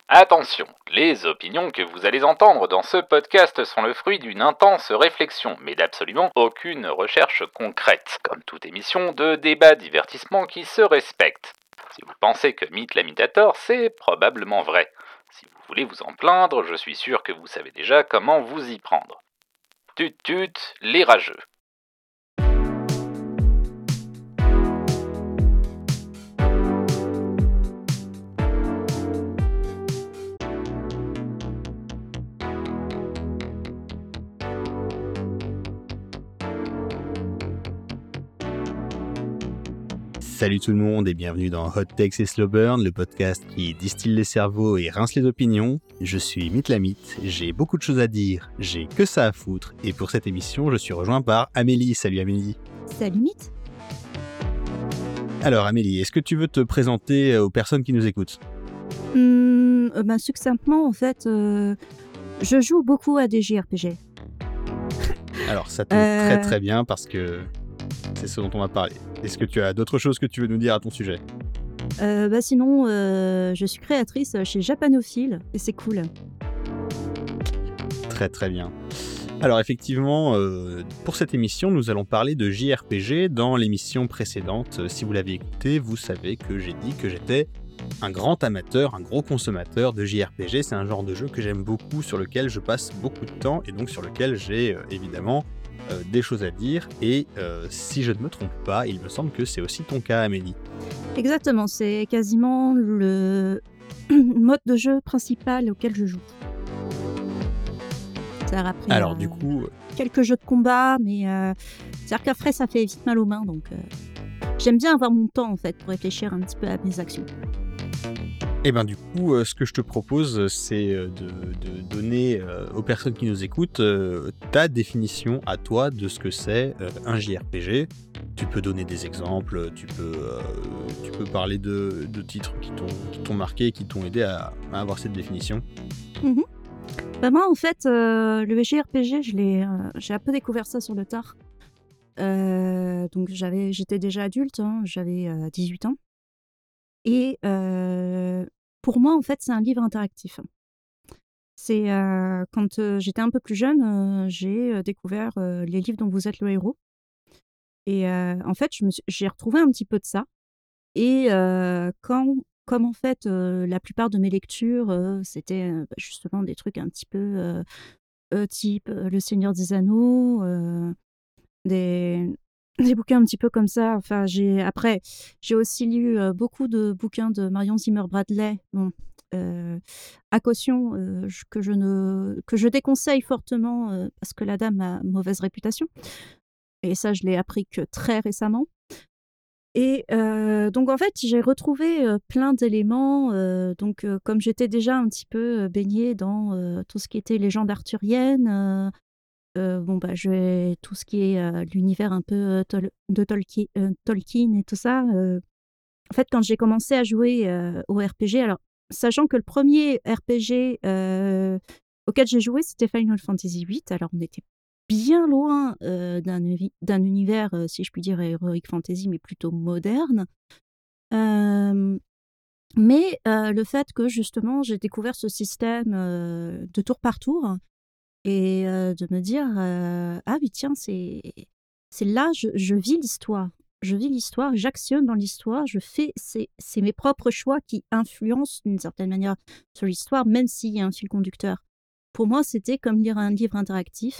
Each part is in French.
Attention, les opinions que vous allez entendre dans ce podcast sont le fruit d'une intense réflexion, mais d'absolument aucune recherche concrète, comme toute émission de débat divertissement qui se respecte. Si vous pensez que Mythe l'imitator, c'est probablement vrai. Si vous voulez vous en plaindre, je suis sûr que vous savez déjà comment vous y prendre. Tut tut, les rageux. Salut tout le monde et bienvenue dans Hot Takes et Slow Burn, le podcast qui distille les cerveaux et rince les opinions. Je suis Mythe la Mythe, j'ai beaucoup de choses à dire, j'ai que ça à foutre, et pour cette émission, je suis rejoint par Amélie. Salut Amélie. Salut Mythe. Alors Amélie, est-ce que tu veux te présenter aux personnes qui nous écoutent ? Succinctement, en fait, je joue beaucoup à des JRPG. Alors ça tombe très très bien parce que c'est ce dont on va parler. Est-ce que tu as d'autres choses que tu veux nous dire à ton sujet ? Sinon, je suis créatrice chez Japanophile et c'est cool. Très très bien. Alors effectivement, pour cette émission, nous allons parler de JRPG. Dans l'émission précédente, si vous l'avez écoutée, vous savez que j'ai dit que j'étais un grand amateur, un gros consommateur de JRPG. C'est un genre de jeu que j'aime beaucoup, sur lequel je passe beaucoup de temps et donc sur lequel j'ai évidemment des choses à dire. Et si je ne me trompe pas, il me semble que c'est aussi ton cas, Amélie. Exactement, c'est quasiment le mode de jeu principal auquel je joue. Ça a appris Alors du coup, quelques jeux de combat, mais c'est-à-dire qu'après ça fait vite mal aux mains, donc j'aime bien avoir mon temps en fait pour réfléchir un petit peu à mes actions. et ben du coup, ce que je te propose, c'est de donner aux personnes qui nous écoutent ta définition à toi de ce que c'est un JRPG. Tu peux donner des exemples, tu peux parler de titres qui t'ont marqué, qui t'ont aidé à avoir cette définition. Moi en fait, le JRPG, j'ai un peu découvert ça sur le tard. Donc j'étais déjà adulte, hein, j'avais 18 ans. Et pour moi, en fait, c'est un livre interactif. C'est quand j'étais un peu plus jeune, j'ai découvert les livres dont vous êtes le héros. Et en fait, j'ai retrouvé un petit peu de ça. Et comme en fait, la plupart de mes lectures, c'était justement des trucs un petit peu type Le Seigneur des Anneaux, des bouquins un petit peu comme ça. Enfin, j'ai aussi lu beaucoup de bouquins de Marion Zimmer Bradley. Bon, à caution, que je déconseille fortement parce que la dame a mauvaise réputation. Et ça, je l'ai appris que très récemment. Et donc en fait, j'ai retrouvé plein d'éléments. Donc comme j'étais déjà un petit peu baignée dans tout ce qui était légende arthurienne, tout ce qui est l'univers un peu de Tolkien et tout ça. En fait, quand j'ai commencé à jouer au RPG, alors sachant que le premier RPG auquel j'ai joué, c'était Final Fantasy VIII. Alors on était bien loin d'un univers, si je puis dire, Heroic Fantasy, mais plutôt moderne. Mais le fait que justement j'ai découvert ce système de tour par tour et de me dire ah oui tiens, c'est là je vis l'histoire. Je vis l'histoire, j'actionne dans l'histoire, c'est mes propres choix qui influencent d'une certaine manière sur l'histoire, même s'il y a un fil conducteur. Pour moi, c'était comme lire un livre interactif.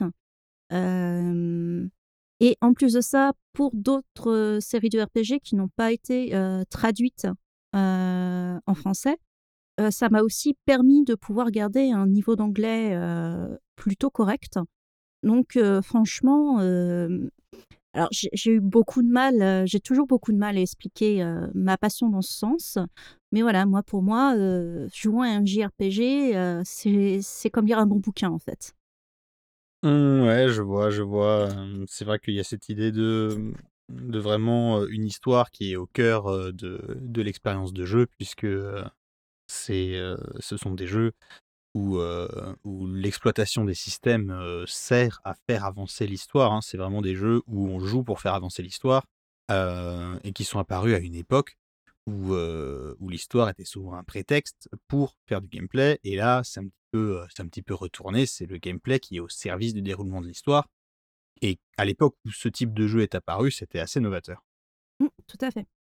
Et en plus de ça, pour d'autres séries de RPG qui n'ont pas été traduites en français, ça m'a aussi permis de pouvoir garder un niveau d'anglais plutôt correct. Donc franchement, alors j'ai eu beaucoup de mal, j'ai toujours beaucoup de mal à expliquer ma passion dans ce sens. Mais voilà, pour moi, jouer à un JRPG, c'est comme lire un bon bouquin en fait. Ouais, je vois. C'est vrai qu'il y a cette idée de vraiment une histoire qui est au cœur de l'expérience de jeu, puisque ce sont des jeux où l'exploitation des systèmes sert à faire avancer l'histoire. Hein. C'est vraiment des jeux où on joue pour faire avancer l'histoire et qui sont apparus à une époque où l'histoire était souvent un prétexte pour faire du gameplay. Et là, c'est un petit peu retourné. C'est le gameplay qui est au service du déroulement de l'histoire. Et à l'époque où ce type de jeu est apparu, c'était assez novateur. Tout à fait.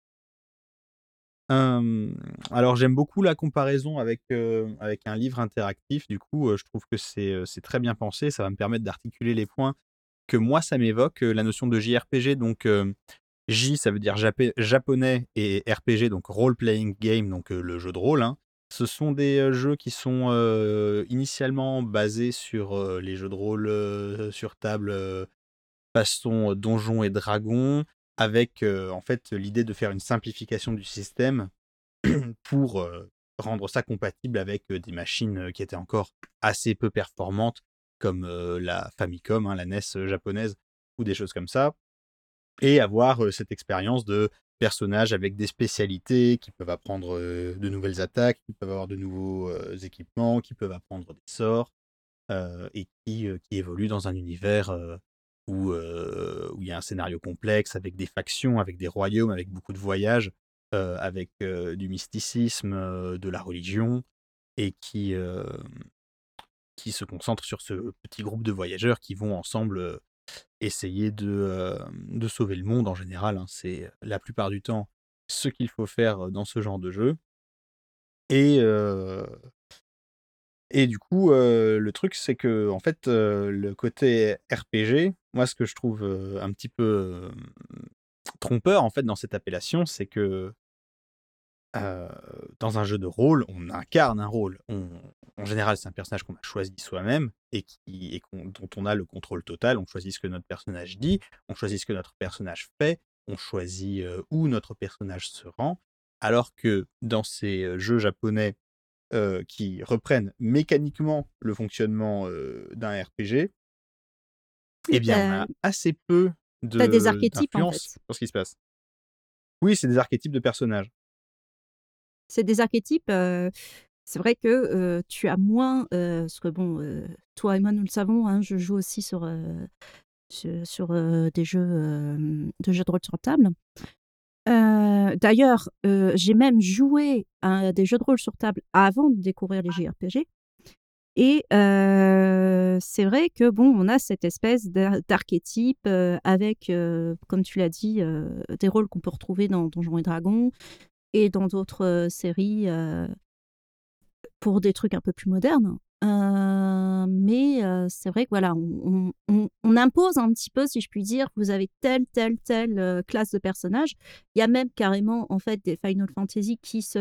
Alors j'aime beaucoup la comparaison avec un livre interactif. Du coup, je trouve que c'est très bien pensé. Ça va me permettre d'articuler les points que moi ça m'évoque, la notion de JRPG. Donc, J, ça veut dire japonais, et RPG, donc role playing game, donc le jeu de rôle, hein. Ce sont des jeux qui sont initialement basés sur les jeux de rôle sur table, façon Donjons et Dragons, avec en fait l'idée de faire une simplification du système pour rendre ça compatible avec des machines qui étaient encore assez peu performantes, comme la Famicom, hein, la NES japonaise, ou des choses comme ça, et avoir cette expérience de personnages avec des spécialités, qui peuvent apprendre de nouvelles attaques, qui peuvent avoir de nouveaux équipements, qui peuvent apprendre des sorts, et qui évoluent dans un univers où il y a un scénario complexe, avec des factions, avec des royaumes, avec beaucoup de voyages, avec du mysticisme, de la religion, et qui se concentre sur ce petit groupe de voyageurs qui vont ensemble essayer de sauver le monde en général, hein. C'est la plupart du temps ce qu'il faut faire dans ce genre de jeu. Et, et du coup, le truc, c'est que en fait, le côté RPG, moi, ce que je trouve un petit peu trompeur en fait dans cette appellation, c'est que Heu, dans un jeu de rôle, on incarne un rôle. En général, c'est un personnage qu'on a choisi soi-même et dont on a le contrôle total. On choisit ce que notre personnage dit, on choisit ce que notre personnage fait, on choisit, où notre personnage se rend. Alors que dans ces, jeux japonais, qui reprennent mécaniquement le fonctionnement, d'un RPG, eh Oui, bien, on a assez peu tu des de archétypes, en d'influence fait. sur ce qui se passe. Oui, c'est des archétypes de personnages. C'est des archétypes, c'est vrai que, tu as moins, parce que bon, toi et moi, nous le savons, hein, je joue aussi sur des jeux, de jeux de rôle sur table. D'ailleurs, j'ai même joué à des jeux de rôle sur table avant de découvrir les JRPG et c'est vrai que bon, on a cette espèce d'archétype, avec, comme tu l'as dit, des rôles qu'on peut retrouver dans Donjons et Dragons et dans d'autres, séries, pour des trucs un peu plus modernes. Mais c'est vrai que voilà, on impose un petit peu, si je puis dire, vous avez telle, classe de personnages. Il y a même carrément, en fait, des Final Fantasy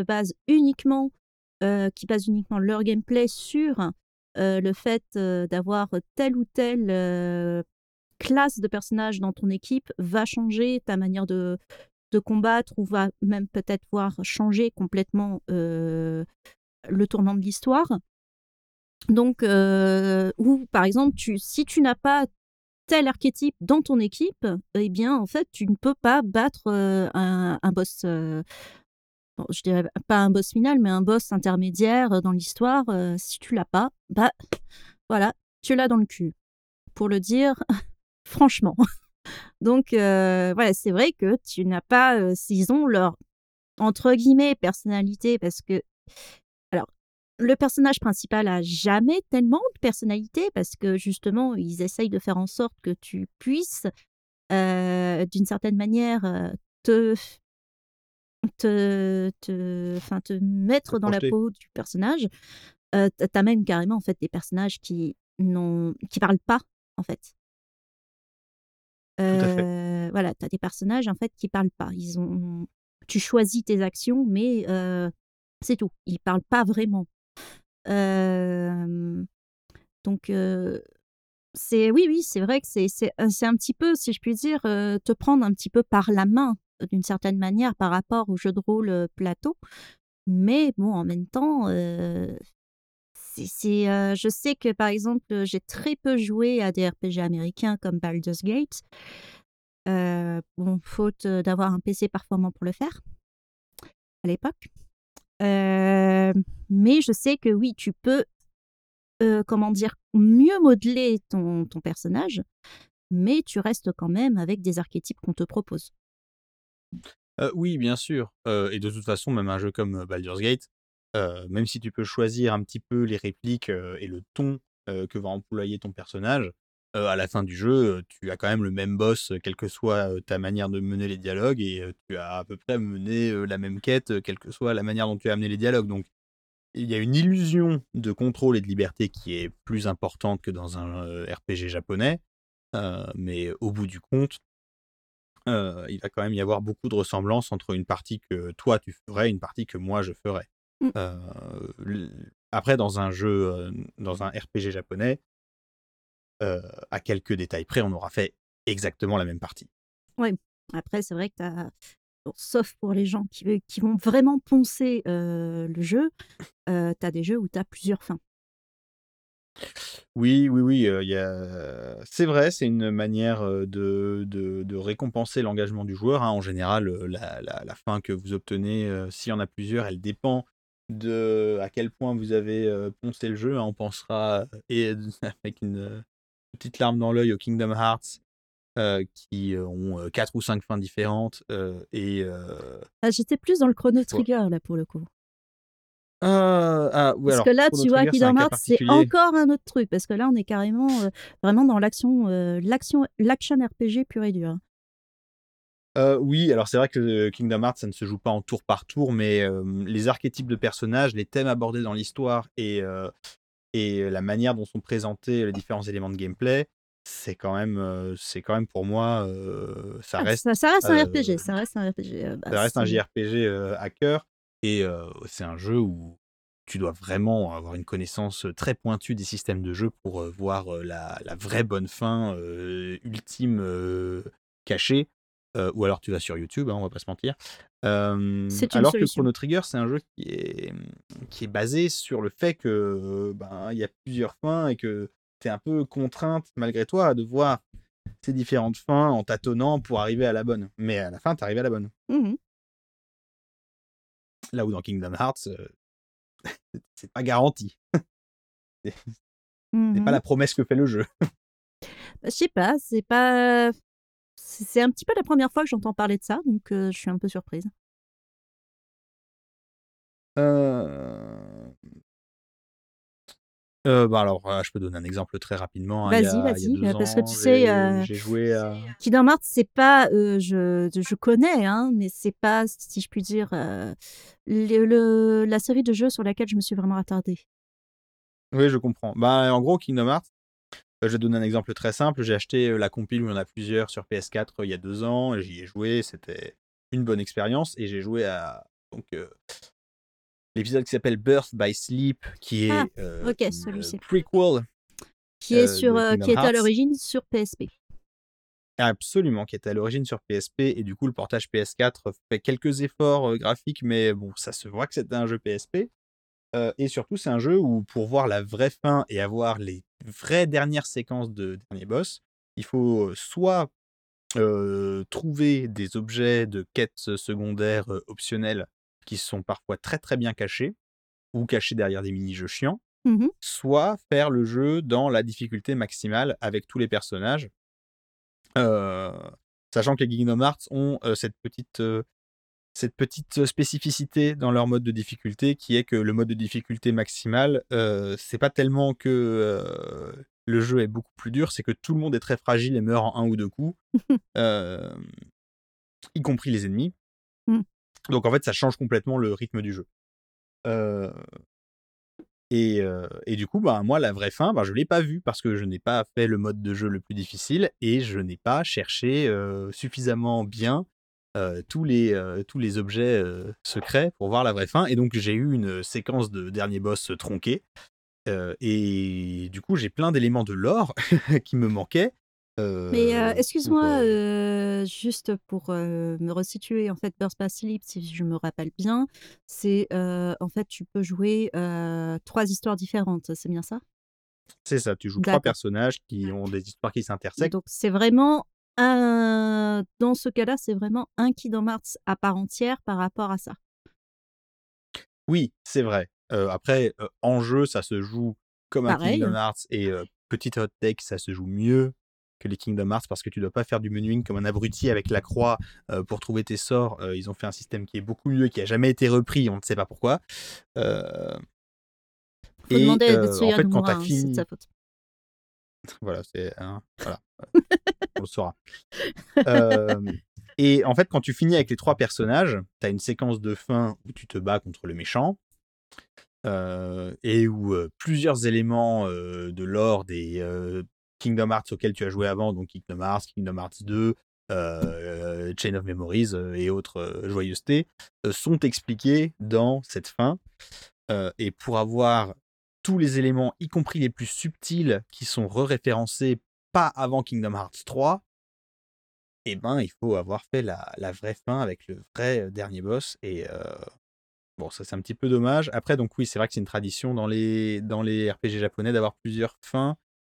qui basent uniquement leur gameplay sur, le fait, d'avoir telle ou telle, classe de personnages dans ton équipe va changer ta manière de combattre ou va même peut-être voir changer complètement, le tournant de l'histoire. Donc, ou par exemple, si tu n'as pas tel archétype dans ton équipe, eh bien, en fait, tu ne peux pas battre un boss, bon, je dirais pas un boss final, mais un boss intermédiaire dans l'histoire. Si tu l'as pas, bah voilà, tu l'as dans le cul, pour le dire franchement. Donc, voilà, c'est vrai que tu n'as pas, s'ils ont leur, entre guillemets, personnalité, parce que, alors, le personnage principal a jamais tellement de personnalité parce que justement, ils essayent de faire en sorte que tu puisses, d'une certaine manière, te enfin, te Se mettre dans la projeter. peau du personnage. Tu même carrément, en fait, des personnages qui parlent pas, en fait. Tout à fait. Voilà, tu as des personnages, en fait, qui parlent pas. Tu choisis tes actions, mais c'est tout. Ils parlent pas vraiment. Hem, donc oui, c'est vrai que c'est un petit peu, si je puis dire, te prendre un petit peu par la main, d'une certaine manière, par rapport au jeu de rôle, plateau. Mais bon, en même temps, je sais que, par exemple, j'ai très peu joué à des RPG américains comme Baldur's Gate. Bon, faute, d'avoir un PC performant pour le faire, à l'époque. Mais je sais que oui, tu peux, comment dire? Mieux modeler ton personnage, mais tu restes quand même avec des archétypes qu'on te propose. Oui, bien sûr, et de toute façon, même un jeu comme, Baldur's Gate, même si tu peux choisir un petit peu les répliques, et le ton, que va employer ton personnage, à la fin du jeu, tu as quand même le même boss, quelle que soit, ta manière de mener les dialogues et tu as à peu près mené, la même quête, quelle que soit la manière dont tu as amené les dialogues. Donc il y a une illusion de contrôle et de liberté qui est plus importante que dans un, RPG japonais, mais au bout du compte, il va quand même y avoir beaucoup de ressemblances entre une partie que toi tu ferais et une partie que moi je ferais. Mmh. Après dans un jeu, dans un RPG japonais, à quelques détails près, on aura fait exactement la même partie. Ouais. Après, c'est vrai que tu bon, sauf pour les gens qui vont vraiment poncer, le jeu, tu des jeux où tu as plusieurs fins. Oui, oui, oui, il y a c'est vrai, c'est une manière, de récompenser l'engagement du joueur, hein. En général, la fin que vous obtenez, s'il y en a plusieurs, elle dépend de à quel point vous avez, poncé le jeu, hein. On pensera, et avec une, petite larme dans l'œil aux Kingdom Hearts, qui, ont, 4 ou 5 fins différentes, Ah, j'étais plus dans le Chrono voi Trigger là, pour le coup. ah oui, Parce que alors là, Chrono tu vois, Trigger, c'est un Kingdom cas Hearts, c'est particulier. encore un autre truc parce que là, on est carrément, vraiment dans l'action RPG pur et dur, hein. Oui, alors c'est vrai que Kingdom Hearts, ça ne se joue pas en tour par tour, mais les archétypes de personnages, les thèmes abordés dans l'histoire et la manière dont sont présentés les différents éléments de gameplay, c'est quand même pour moi, Ah, ça reste un RPG, ça reste un RPG, bah, ça reste un c'est JRPG, à cœur et c'est un jeu où tu dois vraiment avoir une connaissance, très pointue des systèmes de jeu pour, voir, la vraie bonne fin, ultime, cachée, ou alors tu vas sur YouTube, hein, on va pas se mentir. c'est une Alors que solution. Chrono Trigger, c'est un jeu qui est basé sur le fait que, ben, il y a plusieurs fins et que tu es un peu contrainte malgré toi à devoir ces différentes fins en tâtonnant pour arriver à la bonne. Mais à la fin, tu arrives à la bonne. Mmh. Là où dans Kingdom Hearts, c'est pas garanti. C'est c'est pas Mmh. la promesse que fait le jeu. Bah, je sais pas, c'est un petit peu la première fois que j'entends parler de ça, donc je suis un peu surprise. Heu bah, alors, je peux donner un exemple très rapidement, hein. Vas-y, Il y a vas-y, 2 parce que tu ans, sais, j'ai joué à Kingdom Hearts, c'est pas, je connais, hein, mais c'est pas, si je puis dire, la série de jeux sur laquelle je me suis vraiment attardée. oui, je comprends. Bah, en gros, Kingdom Hearts, je vais donner un exemple très simple. J'ai acheté, la compile où il y en a plusieurs sur PS4, il y a 2 ans et j'y ai joué, c'était une bonne expérience et j'ai joué à donc, l'épisode qui s'appelle Birth by Sleep qui Ah! est, OK, une, celui-ci. prequel, de Qui Kingdom était à Hearts. l'origine sur PSP. Absolument, qui était à l'origine sur PSP et du coup le portage PS4 fait quelques efforts, graphiques, mais bon, ça se voit que c'était un jeu PSP. Et surtout, c'est un jeu où pour voir la vraie fin et avoir les vraies dernières séquences de derniers boss, il faut, soit, trouver des objets de quêtes secondaires, optionnels qui sont parfois très, très bien cachés ou cachés derrière des mini-jeux chiants, Mmh. soit faire le jeu dans la difficulté maximale avec tous les personnages. Heu, Sachant que les Kingdom Hearts ont, cette petite, spécificité dans leur mode de difficulté qui est que le mode de difficulté maximal, c'est pas tellement que, le jeu est beaucoup plus dur, c'est que tout le monde est très fragile et meurt en un ou 2 coups, hem, y compris les ennemis. Mmh. Donc en fait, ça change complètement le rythme du jeu. Heu et du coup, bah, moi, la vraie fin, bah, je l'ai pas vue parce que je n'ai pas fait le mode de jeu le plus difficile et je n'ai pas cherché, suffisamment bien, tous les objets, secrets pour voir la vraie fin et donc j'ai eu une séquence de dernier boss tronqué, et du coup, j'ai plein d'éléments de lore qui me manquaient, Mais, pour, excuse-moi, juste pour, me resituer, en fait, Birth by Sleep, si je me rappelle bien, c'est, en fait, tu peux jouer, 3 histoires différentes, c'est bien ça? c'est ça, tu joues 3 D'accord. personnages qui ont des histoires qui s'intersectent. Donc c'est vraiment un dans ce cas-là, c'est vraiment un Kingdom Hearts à part entière par rapport à ça? Oui, c'est vrai. Après, en jeu, ça se joue comme un Pareil? Kingdom Hearts et petite hot take, ça se joue mieux que les Kingdom Hearts parce que tu dois pas faire du menuing comme un abruti avec la croix pour trouver tes sorts. Ils ont fait un système qui est beaucoup mieux, qui a jamais été repris, on ne sait pas pourquoi. Euh, Faut et demander à en Tetsuya fait, quand tu Nomura, as hein, c'est de sa fini, faute. voilà, voilà, on le saura. Euh, et en fait, quand tu finis avec les 3 personnages, tu as une séquence de fin où tu te bats contre le méchant. Et où plusieurs éléments de lore des Kingdom Hearts auxquels tu as joué avant, donc Kingdom Hearts, Kingdom Hearts 2, Chain of Memories et autres joyeusetés, sont expliqués dans cette fin. Et pour avoir tous les éléments, y compris les plus subtils, qui sont re-référencés pas avant Kingdom Hearts 3, eh ben, il faut avoir fait la vraie fin avec le vrai dernier boss. Et bon, ça c'est un petit peu dommage. Après, donc oui, c'est vrai que c'est une tradition dans les RPG japonais d'avoir plusieurs fins.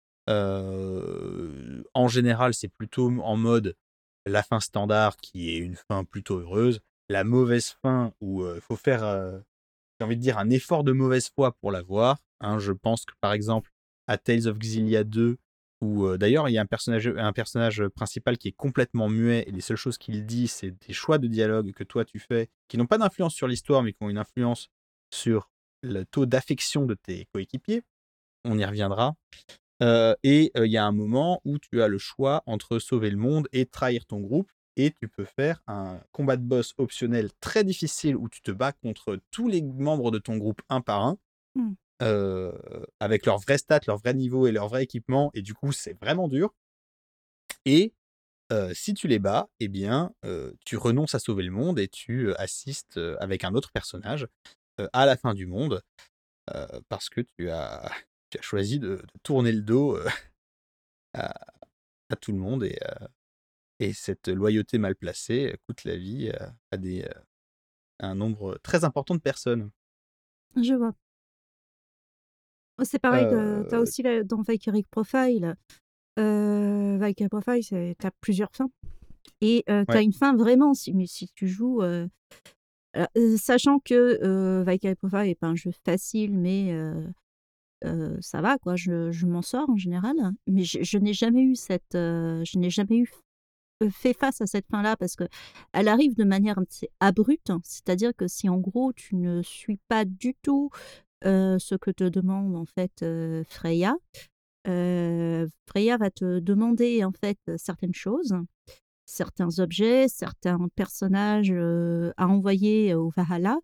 En général, c'est plutôt en mode la fin standard qui est une fin plutôt heureuse. La mauvaise fin où il faut faire, j'ai envie de dire, un effort de mauvaise foi pour la voir. Hein. Je pense que par exemple à Tales of Xillia 2, où d'ailleurs il y a un personnage principal qui est complètement muet et les seules choses qu'il dit, c'est des choix de dialogue que toi tu fais, qui n'ont pas d'influence sur l'histoire, mais qui ont une influence sur le taux d'affection de tes coéquipiers. On y reviendra. Et il y a un moment où tu as le choix entre sauver le monde et trahir ton groupe. Et tu peux faire un combat de boss optionnel très difficile où tu te bats contre tous les membres de ton groupe un par un, Hmm. avec leurs vrais stats, leur vrai niveau et leur vrai équipement. Et du coup, c'est vraiment dur. Et si tu les bats, eh bien, tu renonces à sauver le monde et tu assistes avec un autre personnage à la fin du monde parce que tu as choisi de tourner le dos à, à tout le monde et cette loyauté mal placée coûte la vie à un nombre très important de personnes. Je vois. Oh, c'est pareil, t'as Euh, aussi dans Valkyrie Profile. Valkyrie Profile, t'as plusieurs fins. Et t'as ouais. une fin vraiment, mais si tu joues. Sachant que Valkyrie Profile n'est pas un jeu facile, mais ça va, quoi. Je m'en sors en général. Mais je n'ai jamais eu je n'ai jamais eu fait face à cette fin-là parce que elle arrive de manière assez abrupte. C'est-à-dire que si en gros tu ne suis pas du tout ce que te demande en fait Freya, Freya va te demander en fait certaines choses, certains objets, certains personnages à envoyer au Valhalla.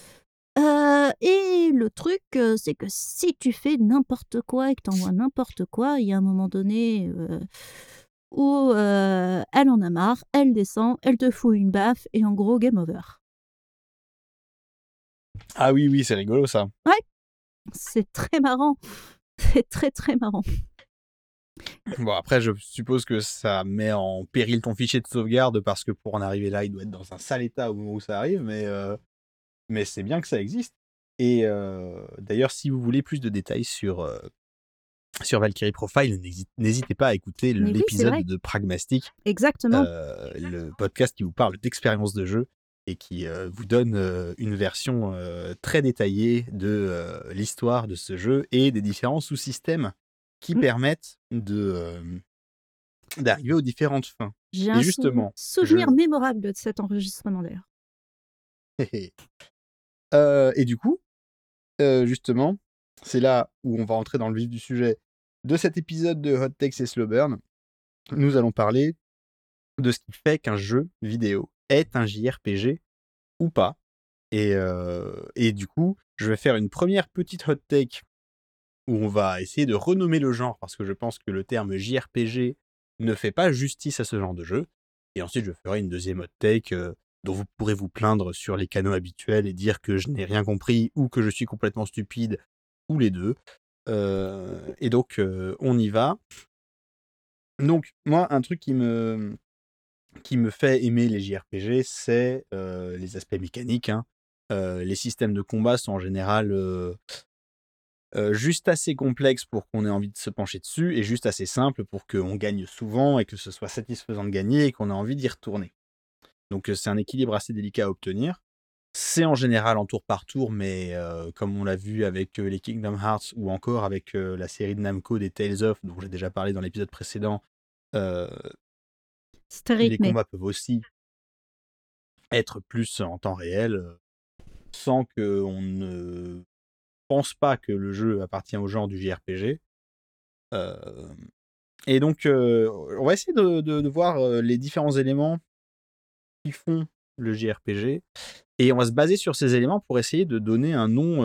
Et le truc, c'est que si tu fais n'importe quoi et que t'envoies n'importe quoi, il y a un moment donné où elle en a marre, elle descend, elle te fout une baffe et en gros, game over. Ah oui, oui, c'est rigolo ça. Ouais, c'est très marrant. C'est très très marrant. Bon, après, je suppose que ça met en péril ton fichier de sauvegarde parce que pour en arriver là, il doit être dans un sale état au moment où ça arrive, mais c'est bien que ça existe. Et d'ailleurs, si vous voulez plus de détails sur Valkyrie Profile, n'hésitez pas à écouter Mais oui, c'est l'épisode vrai. de Pragmastic, Exactement. le podcast qui vous parle d'expérience de jeu et qui vous donne une version très détaillée de l'histoire de ce jeu et des différents sous-systèmes qui Mm. permettent d'arriver aux différentes fins. J'ai Et un justement, souvenir mémorable de cet enregistrement d'ailleurs. et du coup, justement, c'est là où on va entrer dans le vif du sujet de cet épisode de Hot Takes et Slow Burn. Nous allons parler de ce qui fait qu'un jeu vidéo est un JRPG ou pas. Et du coup, je vais faire une première petite hot take où on va essayer de renommer le genre parce que je pense que le terme JRPG ne fait pas justice à ce genre de jeu. Et ensuite, je ferai une deuxième hot take dont vous pourrez vous plaindre sur les canaux habituels et dire que je n'ai rien compris ou que je suis complètement stupide ou les deux. Et donc, on y va. Donc, moi, un truc qui me fait aimer les JRPG, c'est les aspects mécaniques. Hein. Les systèmes de combat sont en général juste assez complexes pour qu'on ait envie de se pencher dessus et juste assez simples pour qu'on gagne souvent et que ce soit satisfaisant de gagner et qu'on ait envie d'y retourner. Donc c'est un équilibre assez délicat à obtenir. C'est en général en tour par tour, mais comme on l'a vu avec les Kingdom Hearts ou encore avec la série de Namco des Tales of, dont j'ai déjà parlé dans l'épisode précédent, Euh, C'est très les rythmé. combats peuvent aussi être plus en temps réel, sans qu'on ne pense pas que le jeu appartient au genre du JRPG. Euh, et donc, on va essayer de voir les différents éléments qui font le JRPG. Et on va se baser sur ces éléments pour essayer de donner un nom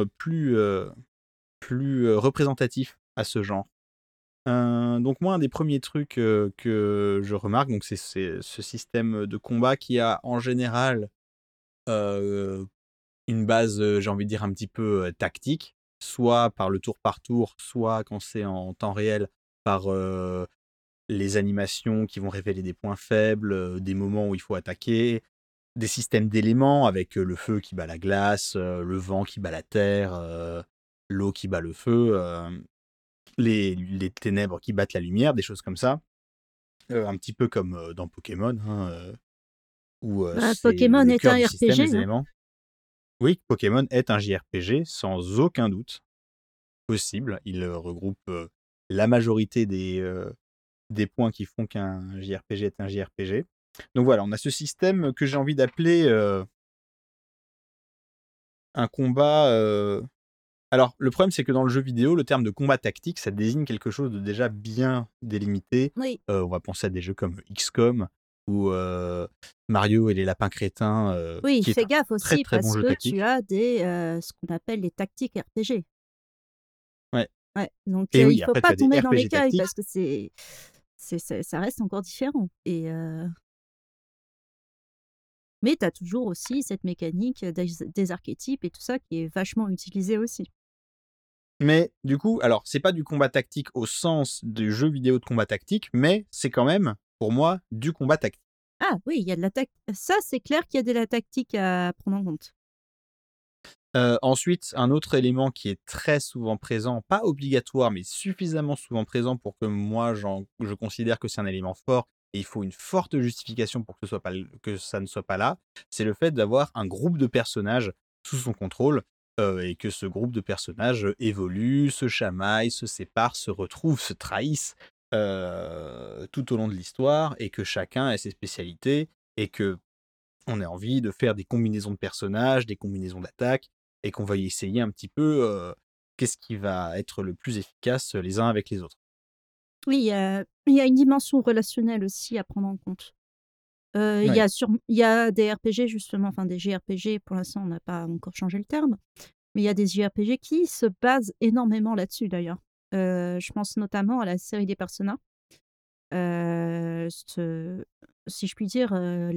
plus représentatif à ce genre. Donc moi, un des premiers trucs que je remarque, donc c'est ce système de combat qui a en général euh, une base, j'ai envie de dire, un petit peu tactique, soit par le tour par tour, soit quand c'est en temps réel, par les animations qui vont révéler des points faibles, des moments où il faut attaquer, des systèmes d'éléments avec le feu qui bat la glace, le vent qui bat la terre, l'eau qui bat le feu, les ténèbres qui battent la lumière, des choses comme ça. Un petit peu comme dans Pokémon, hein, où Bah, c'est Pokémon le est cœur un du système, RPG, les hein. éléments. Oui, Pokémon est un JRPG sans aucun doute possible. Il regroupe la majorité des points qui font qu'un JRPG est un JRPG. Donc voilà, on a ce système que j'ai envie d'appeler un combat. Alors, le problème, c'est que dans le jeu vidéo, le terme de combat tactique, ça désigne quelque chose de déjà bien délimité. Oui, On va penser à des jeux comme XCOM ou Mario et les lapins crétins, oui, qui est fais un gaffe très aussi très bon parce jeu que tu tactique. as des ce qu'on appelle les tactiques RPG. Ouais. Ouais, donc Et il oui, faut après, tu pas as des tomber dans RPG l'écueil tactiques. parce que ça reste encore différent. Mais tu as toujours aussi cette mécanique des archétypes et tout ça qui est vachement utilisée aussi. Mais du coup, alors, c'est pas du combat tactique au sens du jeu vidéo de combat tactique, mais c'est quand même, pour moi, du combat tactique. Ah oui, il y a de la ça c'est clair qu'il y a de la tactique à prendre en compte. Ensuite, un autre élément qui est très souvent présent, pas obligatoire, mais suffisamment souvent présent pour que moi, je considère que c'est un élément fort et il faut une forte justification pour que, que ça ne soit pas là, c'est le fait d'avoir un groupe de personnages sous son contrôle et que ce groupe de personnages évolue, se chamaille, se sépare, se retrouve, se trahisse tout au long de l'histoire et que chacun ait ses spécialités et que on a envie de faire des combinaisons de personnages, des combinaisons d'attaques, et qu'on va y essayer un petit peu qu'est-ce qui va être le plus efficace les uns avec les autres. Oui, il y a une dimension relationnelle aussi à prendre en compte. Ouais, Il y a des RPG justement, enfin des JRPG, pour l'instant on n'a pas encore changé le terme, mais il y a des JRPG qui se basent énormément là-dessus d'ailleurs. Je pense notamment à la série des Persona. Ce Si je puis dire,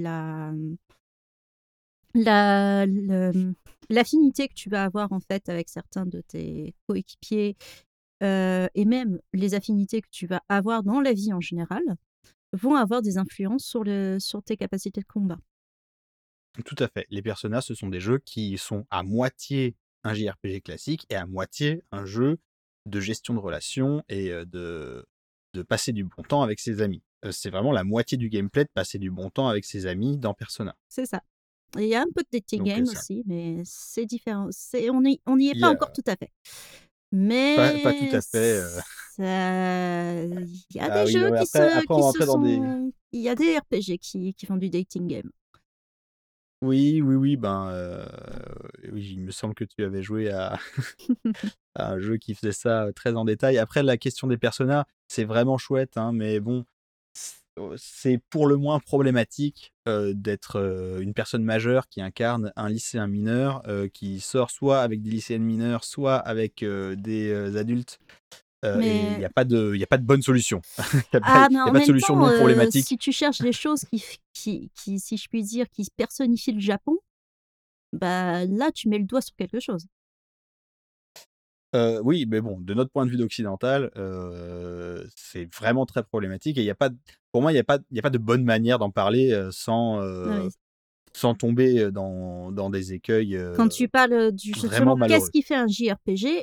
la le l'affinité que tu vas avoir en fait avec certains de tes coéquipiers, et même les affinités que tu vas avoir dans la vie en général, vont avoir des influences sur tes capacités de combat. tout à fait. Les Persona, ce sont des jeux qui sont à moitié un JRPG classique et à moitié un jeu de gestion de relations et de passer du bon temps avec ses amis. C'est vraiment la moitié du gameplay de passer du bon temps avec ses amis dans Persona. C'est ça. Et il y a un peu de dating Donc game ça, aussi, mais c'est différent. On y est il y pas a encore tout à fait. pas tout Mais à fait. il y a Ah des oui, jeux ouais, après on va rentrer dans des. il y a des RPG qui font du dating game. Oui, oui, oui, ben, oui, il me semble que tu avais joué à à un jeu qui faisait ça, très en détail. Après la question des personnages, c'est vraiment chouette, hein, mais bon, c'est pour le moins problématique, d'être, une personne majeure qui incarne un lycéen mineur, qui sort soit avec des lycéennes mineures, soit avec, des, adultes, et Mais il y a pas de bonne solution. Il mais y a en pas de même solution temps, non si problématique. tu cherches des choses si je puis dire, qui personnifient le Japon, bah, là, tu mets le doigt sur quelque chose. Oui, mais bon, de notre point de vue d'occidental, c'est vraiment très problématique et il y a pas d pour moi, il y a pas de bonne manière d'en parler, Oui. sans tomber, dans des écueils, Quand tu parles du vraiment justement, qu'est-ce malheureux. qui fait un JRPG?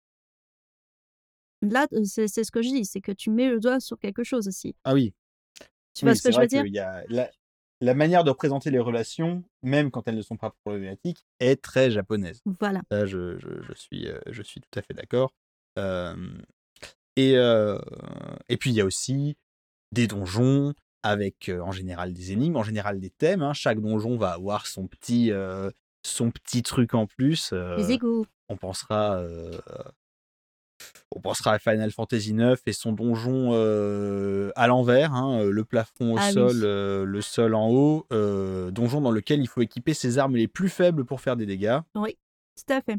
Là, c'est ce que je dis, c'est que tu mets le doigt sur quelque chose aussi. Ah oui, Tu vois oui, ce que c'est je veux vrai dire? qu'il y a la manière de représenter les relations, même quand elles ne sont pas problématiques, est très japonaise. Voilà. Ça, je suis tout à fait d'accord. Hem et puis il y a aussi des donjons avec en général des énigmes, en général des thèmes. Hein. Chaque donjon va avoir son petit truc en plus. Les égouts. On pensera, à Final Fantasy IX et son donjon à l'envers, hein, le plafond au Ah sol, oui. le sol en haut. Donjon dans lequel il faut équiper ses armes les plus faibles pour faire des dégâts. Oui, tout à fait.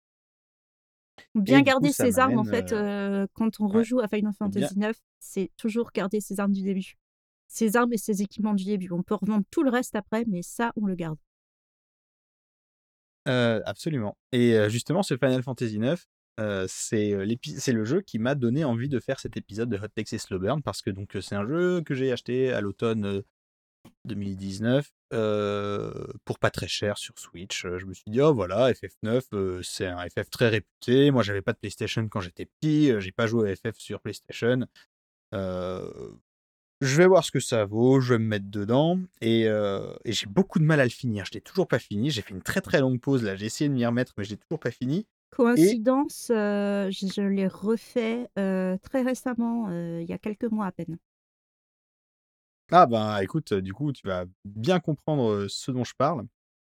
Et Bien du coup, garder ça ses armes, en m'amène. fait, quand on Ouais, rejoue à Final bien. Fantasy IX, c'est toujours garder ses armes du début. Ses armes et ses équipements du début. On peut revendre tout le reste après, mais ça, on le garde. Absolument. Et justement, ce Final Fantasy IX, c'est le jeu qui m'a donné envie de faire cet épisode de Hot Takes et Slow Burn parce que donc c'est un jeu que j'ai acheté à l'automne 2019 pour pas très cher sur Switch. Je me suis dit, oh voilà, FF9, c'est un FF très réputé. Moi, j'avais pas de PlayStation quand j'étais petit, j'ai pas joué à FF sur PlayStation. Euh, je vais voir ce que ça vaut, je vais me mettre dedans, et j'ai beaucoup de mal à le finir. Je l'ai toujours pas fini. J'ai fait une très très longue pause là. J'ai essayé de m'y remettre, mais je l'ai toujours pas fini. Et Coïncidence, je l'ai refait très récemment, il y a quelques mois à peine. ah ben écoute, du coup, tu vas bien comprendre ce dont je parle.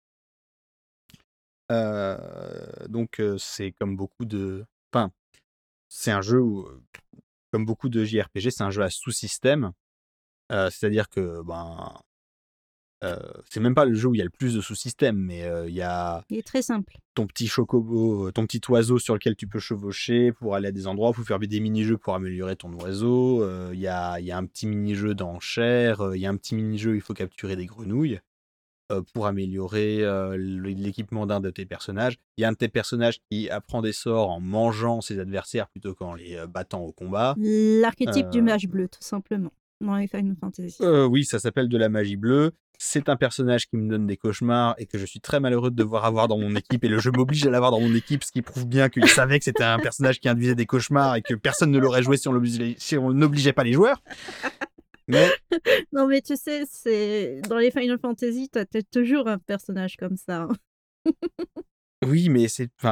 Donc c'est comme beaucoup de, enfin, c'est un jeu où, comme beaucoup de JRPG, c'est un jeu à sous-système. C'est-à-dire que ben, c'est même pas le jeu où il y a le plus de sous-systèmes, mais il y a Il est très simple. ton petit chocobo, ton petit oiseau sur lequel tu peux chevaucher pour aller à des endroits, pour faire des mini-jeux pour améliorer ton oiseau. Il y a un petit mini-jeu d'enchères, il y a un petit mini-jeu où il faut capturer des grenouilles pour améliorer l'équipement d'un de tes personnages. Il y a un de tes personnages qui apprend des sorts en mangeant ses adversaires plutôt qu'en les battant au combat. L'archétype du Euh, mage bleu, tout simplement, dans les Final Fantasy. oui, ça s'appelle de la magie bleue. C'est un personnage qui me donne des cauchemars et que je suis très malheureux de devoir avoir dans mon équipe. Et le jeu m'oblige à l'avoir dans mon équipe, ce qui prouve bien qu'il savait que c'était un personnage qui induisait des cauchemars et que personne ne l'aurait joué si on n'obligeait pas les joueurs. Mais Non, mais tu sais, c'est dans les Final Fantasy, t'as toujours un personnage comme ça. Hein. oui, mais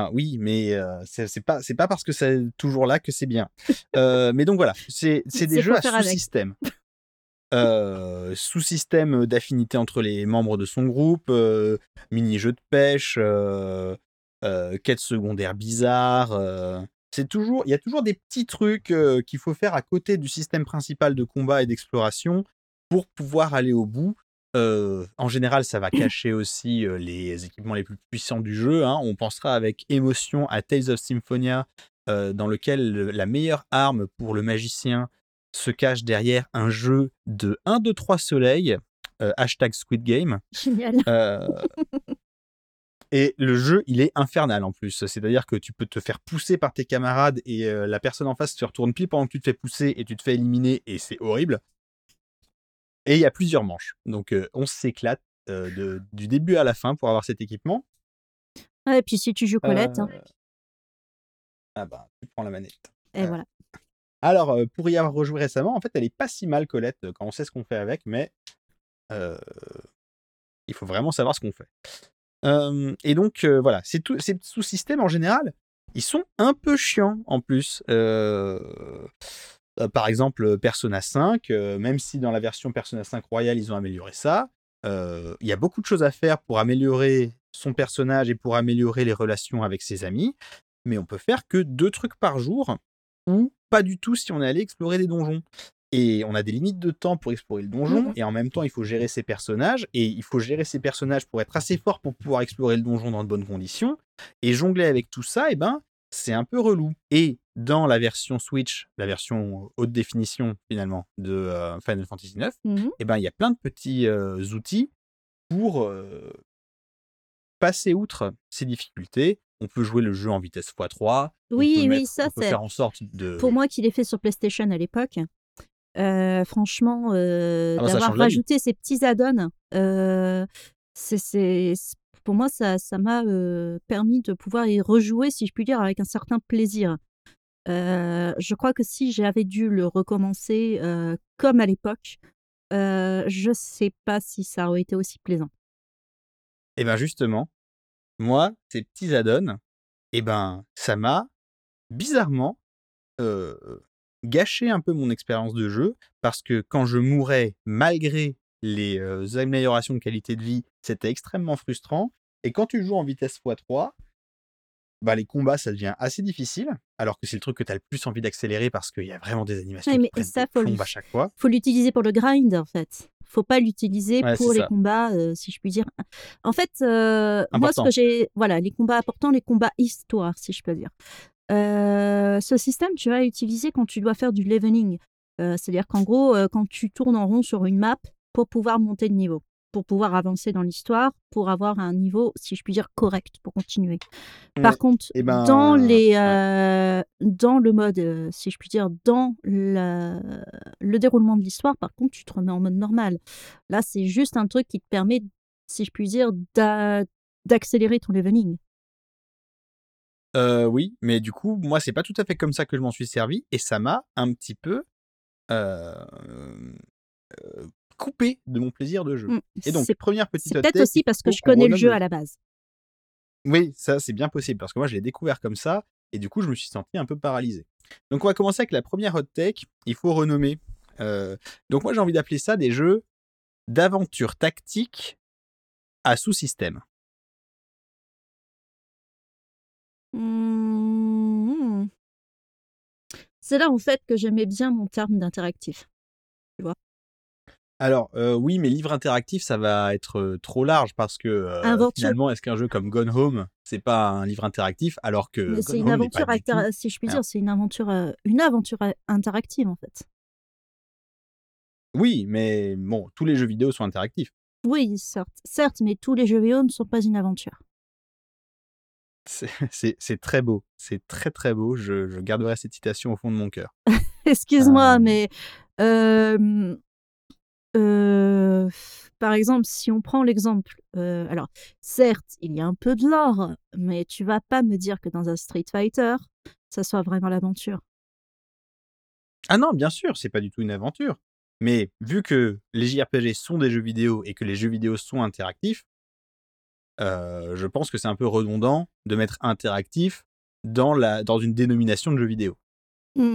c'est pas parce que c'est toujours là que c'est bien. Mais donc voilà, c'est des C'est jeux faut à faire avec. sous-système. Sous-système d'affinité entre les membres de son groupe, mini-jeu de pêche, quêtes secondaires bizarres. Il y a toujours des petits trucs qu'il faut faire à côté du système principal de combat et d'exploration pour pouvoir aller au bout. En général, ça va cacher aussi les équipements les plus puissants du jeu. Hein. On pensera avec émotion à Tales of Symphonia, dans lequel la meilleure arme pour le magicien se cache derrière un jeu de 1, 2, 3 soleils, hashtag Squid Game. Génial. Et le jeu, il est infernal en plus. C'est-à-dire que tu peux te faire pousser par tes camarades et la personne en face se retourne pile pendant que tu te fais pousser et tu te fais éliminer et c'est horrible. Et il y a plusieurs manches. Donc on s'éclate du début à la fin pour avoir cet équipement. Ouais, et puis si tu joues Colette, hein, Ah bah, tu prends la manette. et voilà. Alors, pour y avoir rejoué récemment, en fait, elle est pas si mal Colette quand on sait ce qu'on fait avec, mais il faut vraiment savoir ce qu'on fait. Et donc, voilà, ces sous-systèmes en général, ils sont un peu chiants en plus. Par exemple, Persona 5, même si dans la version Persona 5 Royal, ils ont amélioré ça, il y a beaucoup de choses à faire pour améliorer son personnage et pour améliorer les relations avec ses amis, mais on peut faire que 2 trucs par jour, ou pas du tout si on est allé explorer des donjons. Et on a des limites de temps pour explorer le donjon, et en même temps, il faut gérer ses personnages, et il faut gérer ses personnages pour être assez fort pour pouvoir explorer le donjon dans de bonnes conditions. Et jongler avec tout ça, eh ben, c'est un peu relou. Et dans la version Switch, la version haute définition finalement de Final Fantasy IX, eh ben, il y a plein de petits outils pour passer outre ces difficultés. On peut jouer le jeu en vitesse x3. Oui, ça on peut c'est faire en sorte de. pour moi qui l'ai fait sur PlayStation à l'époque. Franchement, Ah ben, ça d'avoir change la vie. rajouté ces petits add-ons, pour moi ça m'a permis de pouvoir y rejouer, si je puis dire, avec un certain plaisir. Je crois que si j'avais dû le recommencer comme à l'époque, je sais pas si ça aurait été aussi plaisant. Et ben justement, moi, ces petits add-ons, et ben ça m'a bizarrement gâché un peu mon expérience de jeu, parce que quand je mourais, malgré les améliorations de qualité de vie, c'était extrêmement frustrant. Et quand tu joues en vitesse x3, bah, les combats, ça devient assez difficile, alors que c'est le truc que tu as le plus envie d'accélérer parce qu'il y a vraiment des animations Ouais, qui mais prennent ça, des plombes à chaque fois. faut l'utiliser pour le grind, en fait. Faut pas l'utiliser Ouais, c'est pour les ça. combats, si je puis dire. En fait, moi, Important. Voilà, les combats importants, les combats histoire, si je peux dire. Ce système, tu vas l'utiliser quand tu dois faire du leveling. C'est-à-dire qu'en gros, quand tu tournes en rond sur une map pour pouvoir monter de niveau, pour pouvoir avancer dans l'histoire, pour avoir un niveau, si je puis dire, correct, pour continuer. Par Ouais. contre, Et ben, dans ouais. dans le mode, si je puis dire, dans le déroulement de l'histoire, par contre, tu te remets en mode normal. Là, c'est juste un truc qui te permet, si je puis dire, d'accélérer ton leveling. Oui, mais du coup, moi, c'est pas tout à fait comme ça que je m'en suis servi, et ça m'a un petit peu euh, euh, coupé de mon plaisir de jeu. Et donc, première petite C'est hot peut-être take, aussi il parce que faut je qu'on connais le renomme jeu le à jeu. la base. Oui, ça, c'est bien possible, parce que moi, je l'ai découvert comme ça, et du coup, je me suis senti un peu paralysé. Donc, on va commencer avec la première hot take, il faut renommer. Donc, moi, j'ai envie d'appeler ça des jeux d'aventure tactique à sous-système. Mmh. C'est là, en fait, que j'aimais bien mon terme d'interactif. Tu vois? Alors, oui, mais livre interactif, ça va être trop large parce que Aventure. finalement, est-ce qu'un jeu comme Gone Home, c'est pas un livre interactif alors que Mais c'est Gone une Home n'est pas aventure, du tout. si je puis Alors, dire, c'est une aventure interactive, en fait. oui, mais bon, tous les jeux vidéo sont interactifs. Oui, certes, mais tous les jeux vidéo ne sont pas une aventure. C'est très beau. C'est très très beau. Je garderai cette citation au fond de mon cœur. Excuse-moi, Euh, mais euh, euh, par exemple, si on prend l'exemple, alors certes, il y a un peu de lore, mais tu vas pas me dire que dans un Street Fighter, ça soit vraiment l'aventure. Ah non, bien sûr, c'est pas du tout une aventure. Mais vu que les JRPG sont des jeux vidéo et que les jeux vidéo sont interactifs, je pense que c'est un peu redondant de mettre interactif dans une dénomination de jeu vidéo. Mm.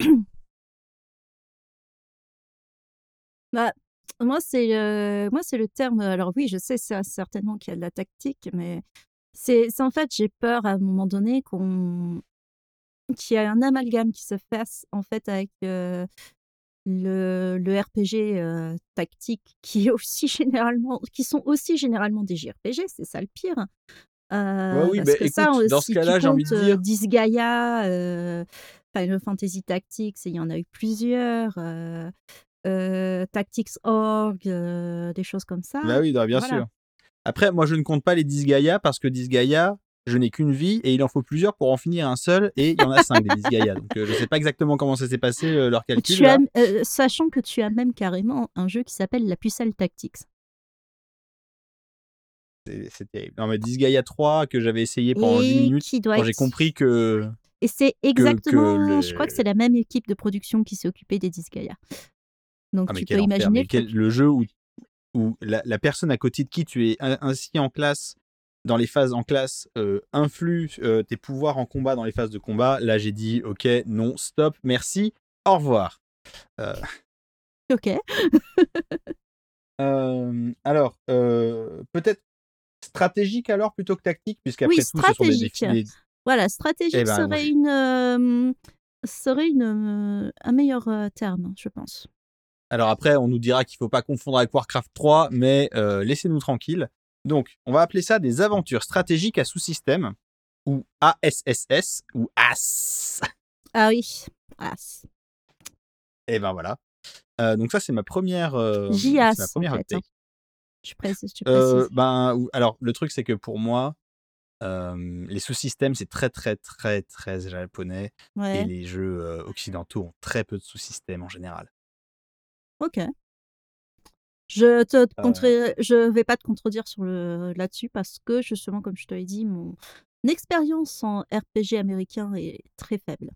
Bah, moi, c'est le terme. Alors oui, je sais certainement qu'il y a de la tactique, mais c'est en fait, j'ai peur à un moment donné qu'il y ait un amalgame qui se fasse en fait avec le RPG tactique qui sont aussi généralement des JRPG, c'est ça le pire. Ouais, oui, bah, Parce que ça, écoute, dans ce si tu cas-là, j'ai envie comptes de dire, Disgaea, Final Fantasy Tactics, il y en a eu plusieurs. Tactics Org, des choses comme ça. bah oui, bah, bien Voilà. sûr. Après, moi, je ne compte pas les Disgaea parce que Disgaea, je n'ai qu'une vie et il en faut plusieurs pour en finir un seul et il y en a 5 des Disgaea. Donc, je sais pas exactement comment ça s'est passé, leur calcul Tu as, là. sachant que tu as même carrément un jeu qui s'appelle La Pucelle Tactics. C'est terrible. Non, mais Disgaea 3 que j'avais essayé pendant 10 Et minutes qui doit quand j'ai être. compris que, Et c'est que exactement. Je crois que le. c'est la même équipe de production qui s'est occupée des Disgaea. Donc Ah, mais tu peux quel enfer. imaginer Mais le truc. le jeu où la personne à côté de qui tu es ainsi en classe, dans les phases en classe, influe tes pouvoirs en combat dans les phases de combat, là j'ai dit ok, non, stop, merci, au revoir. Euh, Ok. alors, peut-être stratégique alors plutôt que tactique, Oui, puisqu'après tout ce sont stratégique. Voilà, Eh stratégique ben, moi, serait un meilleur terme, je pense. alors après, on nous dira qu'il faut pas confondre avec Warcraft 3, mais laissez-nous tranquilles. Donc, on va appeler ça des aventures stratégiques à sous-système, ou ASSS, ou AS. Ah oui. Ah, Et ben voilà. Donc ça, c'est ma première JAS, en hot fait. Hein. take. Tu précises. Alors, le truc, c'est que pour moi, les sous-systèmes, c'est très, très, très, très japonais. Et Ouais, les jeux occidentaux ont très peu de sous-systèmes en général. ok. Euh, Je vais pas te contredire là-dessus parce que, justement, comme je te l'ai dit, mon expérience en RPG américain est très faible.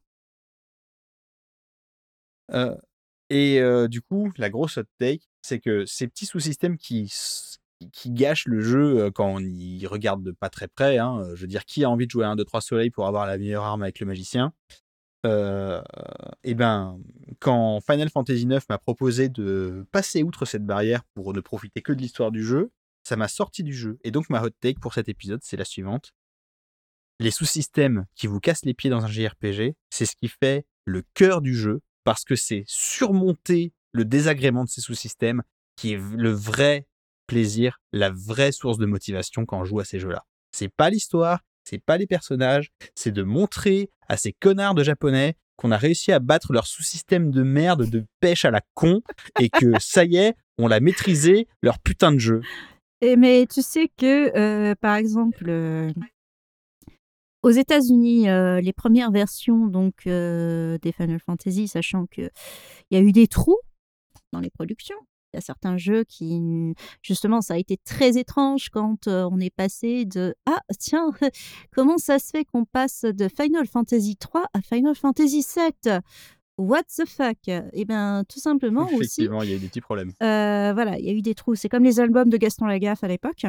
euh, du coup, la grosse hot take, c'est que ces petits sous-systèmes qui gâchent le jeu quand on y regarde de pas très près, hein, je veux dire, qui a envie de jouer à 1, 2, 3 soleil pour avoir la meilleure arme avec le magicien? et ben, quand Final Fantasy IX m'a proposé de passer outre cette barrière pour ne profiter que de l'histoire du jeu, ça m'a sorti du jeu. Et donc ma hot take pour cet épisode, c'est la suivante. Les sous-systèmes qui vous cassent les pieds dans un JRPG, c'est ce qui fait le cœur du jeu, parce que c'est surmonter le désagrément de ces sous-systèmes qui est le vrai plaisir, la vraie source de motivation quand on joue à ces jeux-là. C'est pas l'histoire, c'est pas les personnages, c'est de montrer à ces connards de japonais qu'on a réussi à battre leur sous-système de merde de pêche à la con et que ça y est, on l'a maîtrisé, leur putain de jeu. Mais tu sais que, par exemple, aux États-Unis, les premières versions donc des Final Fantasy, sachant qu'il y a eu des trous dans les productions. Il y a certains jeux qui, justement, ça a été très étrange quand on est passé de « Ah, tiens, comment ça se fait qu'on passe de Final Fantasy 3 à Final Fantasy 7 ? What the fuck ?» Eh bien, tout simplement aussi, Effectivement, il y a eu des petits problèmes. voilà, il y a eu des trous. C'est comme les albums de Gaston Lagaffe à l'époque,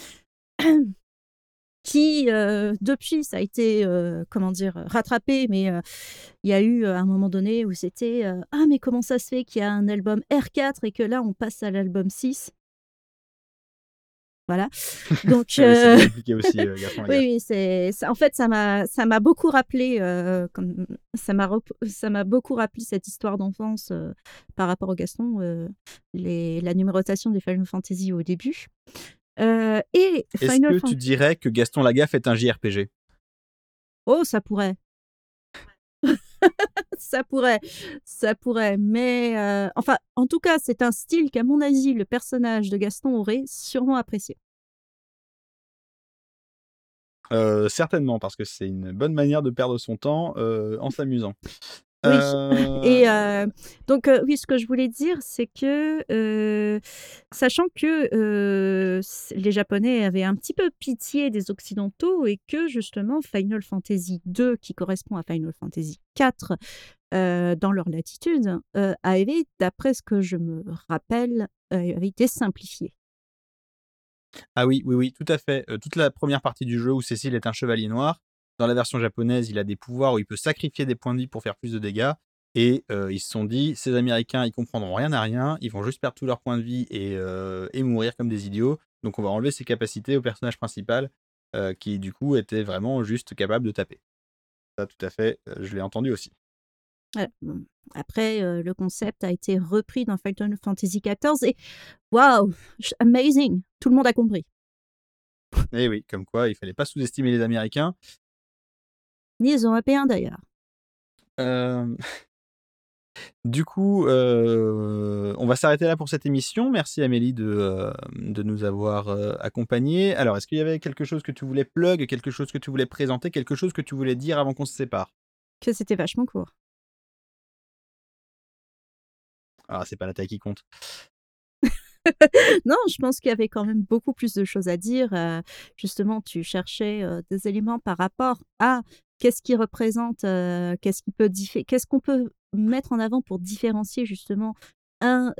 qui, depuis, ça a été, rattrapé, mais il y a eu un moment donné où c'était « Ah, mais comment ça se fait qu'il y a un album R4 et que là, on passe à l'album 6 ?» Voilà. Donc, C'est compliqué aussi, Gaston Lagaffe. oui, en fait, ça m'a beaucoup rappelé, ça m'a beaucoup rappelé cette histoire d'enfance par rapport au Gaston, la numérotation des Final Fantasy au début. Et Est-ce que tu dirais que Gaston Lagaffe est un JRPG ? Oh, ça pourrait. Ça pourrait, mais enfin, en tout cas, c'est un style qu'à mon avis, le personnage de Gaston aurait sûrement apprécié. Certainement, parce que c'est une bonne manière de perdre son temps en s'amusant. Oui, et donc oui, ce que je voulais dire, c'est que, sachant que les Japonais avaient un petit peu pitié des Occidentaux et que justement Final Fantasy II, qui correspond à Final Fantasy IV, dans leur latitude, avait, d'après ce que je me rappelle, avait été simplifié. Ah oui, tout à fait. Toute la première partie du jeu où Cécile est un chevalier noir, dans la version japonaise, il a des pouvoirs où il peut sacrifier des points de vie pour faire plus de dégâts. Et ils se sont dit, ces Américains, ils comprendront rien à rien, ils vont juste perdre tous leurs points de vie et mourir comme des idiots. Donc on va enlever ses capacités au personnage principal, qui du coup était vraiment juste capable de taper. Ça, tout à fait, je l'ai entendu aussi. Voilà. Bon. Après, le concept a été repris dans Final Fantasy XIV et waouh, amazing, tout le monde a compris. Et oui, comme quoi, il fallait pas sous-estimer les Américains. Ni les Européens d'ailleurs. Du coup, on va s'arrêter là pour cette émission. Merci Amélie de nous avoir accompagnés. Alors, est-ce qu'il y avait quelque chose que tu voulais plug, quelque chose que tu voulais présenter, quelque chose que tu voulais dire avant qu'on se sépare ? Que c'était vachement court. Ah, c'est pas la taille qui compte. Non, je pense qu'il y avait quand même beaucoup plus de choses à dire. Justement, tu cherchais des éléments par rapport à qu'est-ce qui représente, qu'est-ce qu'on peut mettre en avant pour différencier justement un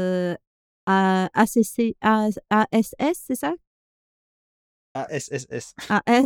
ASS, c'est ça? ASSS.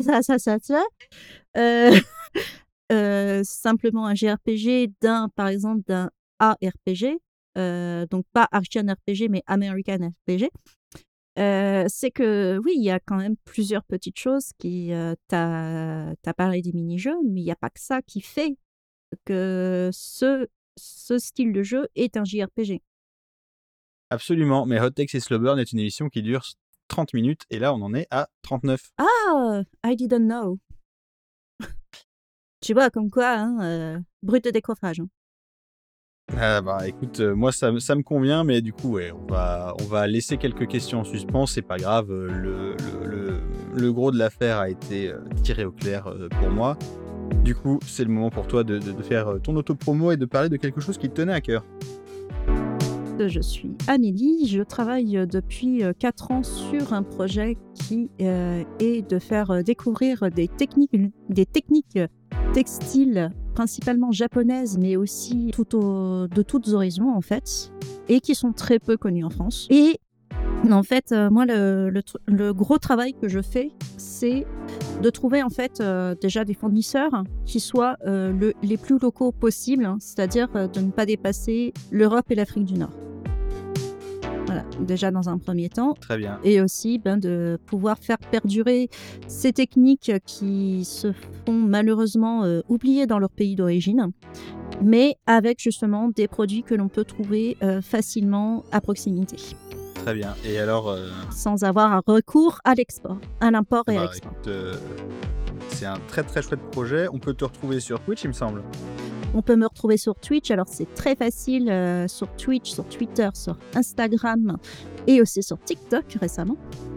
Simplement un JRPG par exemple, d'un ARPG. Donc pas Action RPG, mais American RPG. C'est que oui, il y a quand même plusieurs petites choses qui... t'as parlé des mini-jeux, mais il n'y a pas que ça qui fait que ce style de jeu est un JRPG. Absolument, mais Hot Takes et Slow Burn est une émission qui dure 30 minutes, et là on en est à 39. Ah, I didn't know. Tu vois, comme quoi, hein, brut de décoffrage. Hein. Ah bah écoute, moi ça me convient, mais du coup ouais, on va laisser quelques questions en suspens, c'est pas grave, le gros de l'affaire a été tiré au clair pour moi. Du coup, c'est le moment pour toi de faire ton auto-promo et de parler de quelque chose qui te tenait à cœur. Je suis Amélie, je travaille depuis 4 ans sur un projet qui est de faire découvrir des techniques textiles, principalement japonaises, mais aussi de toutes horizons en fait, et qui sont très peu connues en France. Et en fait, moi, le gros travail que je fais, c'est de trouver en fait déjà des fournisseurs qui soient les plus locaux possibles, hein, c'est-à-dire de ne pas dépasser l'Europe et l'Afrique du Nord. Voilà, déjà dans un premier temps. Très bien. Et aussi de pouvoir faire perdurer ces techniques qui se font malheureusement oublier dans leur pays d'origine, mais avec justement des produits que l'on peut trouver facilement à proximité. Très bien. Et alors sans avoir un recours à l'export, à l'import et à l'export. Écoute, c'est un très très chouette projet. On peut te retrouver sur Twitch, il me semble. On peut me retrouver sur Twitch, alors c'est très facile, sur Twitch, sur Twitter, sur Instagram et aussi sur TikTok récemment.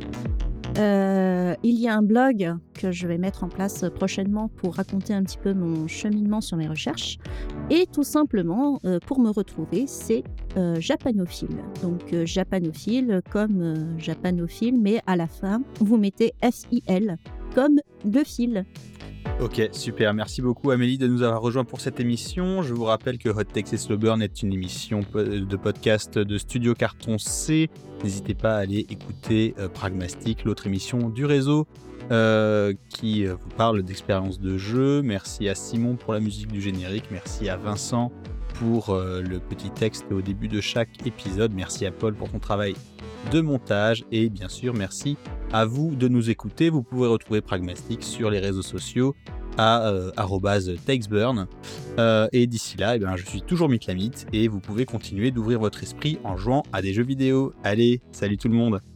Il y a un blog que je vais mettre en place prochainement pour raconter un petit peu mon cheminement sur mes recherches. Et tout simplement, pour me retrouver, c'est Japanophile. Donc Japanophile comme Japanophile, mais à la fin, vous mettez FIL comme le fil. Ok, super. Merci beaucoup Amélie de nous avoir rejoints pour cette émission. Je vous rappelle que Hot Takes et Slow Burn est une émission de podcast de Studio Carton C. N'hésitez pas à aller écouter Pragmastic, l'autre émission du réseau qui vous parle d'expérience de jeu. Merci à Simon pour la musique du générique. Merci à Vincent pour le petit texte au début de chaque épisode. Merci à Paul pour son travail de montage. Et bien sûr, merci à vous de nous écouter. Vous pouvez retrouver Pragmastic sur les réseaux sociaux à @takesburn. Et d'ici là, je suis toujours Mytlamite et vous pouvez continuer d'ouvrir votre esprit en jouant à des jeux vidéo. Allez, salut tout le monde!